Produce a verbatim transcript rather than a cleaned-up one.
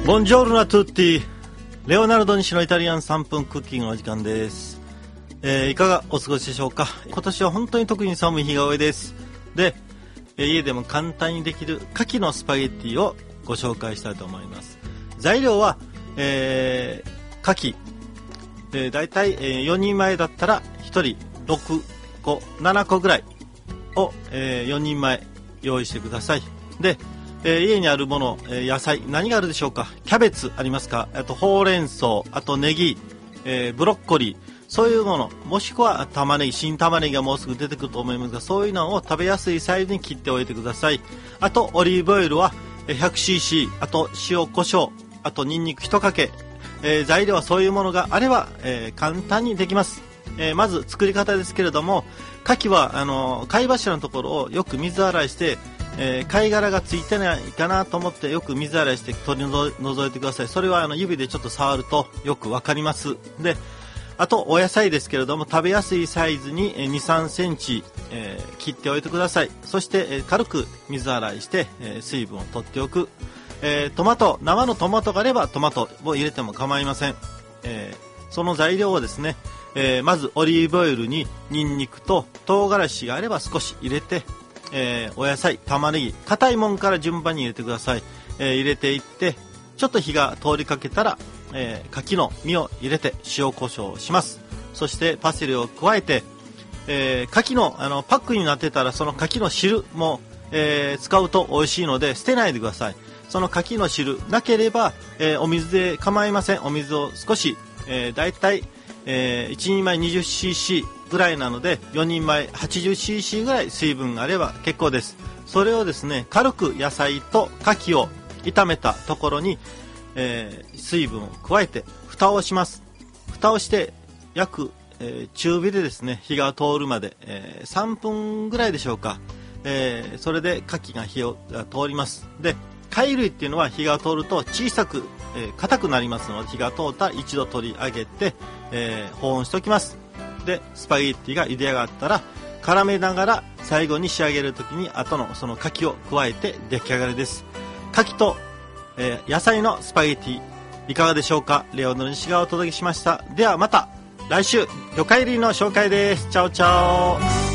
ボンジョールナトゥッティ、レオナルド西のイタリアンさんぷんクッキングのお時間です。えー、いかがお過ごしでしょうか。今年は本当に特に寒い日が多いです。で、えー、家でも簡単にできる牡蠣のスパゲッティをご紹介したいと思います。材料は、えー、牡蠣、えー、だいたい、えー、よにんまえだったらひとりろくこななこぐらいを、えー、よにんまえ用意してください。で、えー、家にあるもの、えー、野菜何があるでしょうか。キャベツありますか。あとほうれん草、あとネギ、えー、ブロッコリー、そういうもの、もしくは玉ねぎ、新玉ねぎがもうすぐ出てくると思いますが、そういうのを食べやすいサイズに切っておいてください。あとオリーブオイルは ひゃくシーシー、あと塩コショウ、あとニンニク一かけ、えー、材料はそういうものがあれば、えー、簡単にできます。えー、まず作り方ですけれども、牡蠣はあの貝柱のところをよく水洗いして、えー、貝殻がついてないかなと思ってよく水洗いして取り除いてください。それはあの指でちょっと触るとよくわかります。で、あとお野菜ですけれども、食べやすいサイズにに、さんセンチ、えー、切っておいてください。そして、えー、軽く水洗いして、えー、水分を取っておく。えー、トマト、生のトマトがあればトマトを入れても構いません。えー、その材料をですね、えー、まずオリーブオイルにニンニクと唐辛子があれば少し入れて、えー、お野菜、玉ねぎ、硬いもんから順番に入れてください。えー、入れていってちょっと火が通りかけたら、えー、牡蠣の身を入れて塩コショウをします。そしてパセリを加えて、えー、牡蠣の、あのパックになってたらその牡蠣の汁も、えー、使うと美味しいので捨てないでください。その牡蠣の汁なければ、えー、お水で構いません。お水を少し、えー、だいたい、えー、いちにんまえ にじゅっシーシー ぐらいなのでよにんまえ はちじゅっシーシー ぐらい水分があれば結構です。それをですね、軽く野菜と牡蠣を炒めたところに、えー、水分を加えて蓋をします。蓋をして約、えー、中火でですね、火が通るまで、えー、さんぷんぐらいでしょうか。えー、それで牡蠣が火をが通ります。で、貝類っていうのは火が通ると小さく、えー、硬くなりますので、火が通ったら一度取り上げて、えー、保温しておきます。で、スパゲッティが茹で上がったら絡めながら最後に仕上げるときに後のその牡蠣を加えて出来上がりです。牡蠣と、えー、野菜のスパゲッティいかがでしょうか。レオの西がお届けしました。ではまた来週魚介類の紹介です。チャオチャオ。